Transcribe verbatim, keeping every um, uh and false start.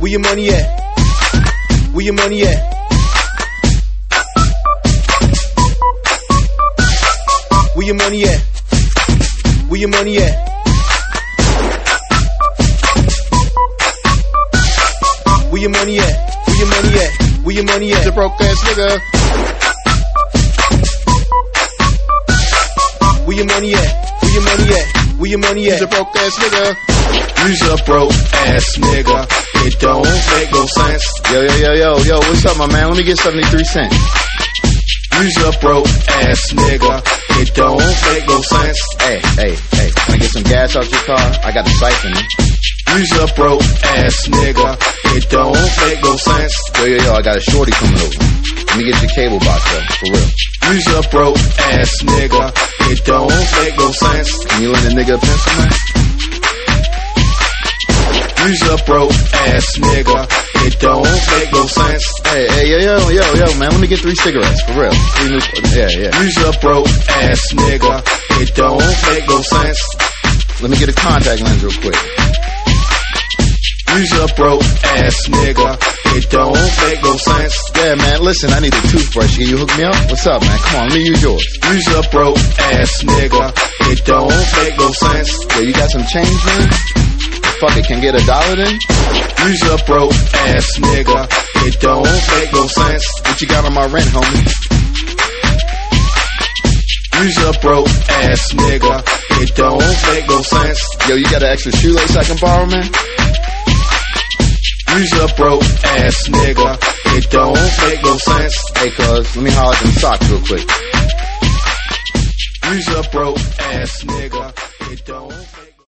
Where your money at? Where your money at? Where your money at? Where your money at? Where your money at? Where your money at? Where your money at? The broke ass nigga. Where your money at? Where your money at? Where your money at? The broke ass nigga. You's a broke ass nigga. It don't make no sense. Yo, yo, yo, yo, yo, what's up, my man? Let me get seventy-three cents. You's a broke ass nigga. It don't make no sense. Hey, hey, hey, wanna get some gas out your car? I got the siphon. You's a broke ass nigga. It don't make no sense. Yo, yo, yo, I got a shorty coming over. Let me get your cable box, though, for real. You's a broke ass nigga. It don't make no sense. Can you lend a nigga a pencil, man? You's a broke ass nigga. It don't make no sense. Hey, hey, yo, yo, yo, yo, man, let me get three cigarettes, for real. Three new, yeah, yeah. You's a broke ass nigga. It don't make no sense. Let me get a contact lens real quick. You's a broke ass nigga. It don't make no sense. Yeah, man, listen, I need a toothbrush. Can you hook me up? What's up, man? Come on, let me use yours. You's a broke ass nigga. It don't make no sense. Yo, you got some change, man? Fuck it, can get a dollar then? You's a broke ass nigga. It don't make no sense. What you got on my rent, homie? You's a broke ass nigga. It don't make no sense. Yo, you got an extra shoelace I can borrow, man? You's a broke ass nigga. It don't make no sense. Hey, cuz, let me holler at them socks real quick. You's a broke ass nigga. It don't make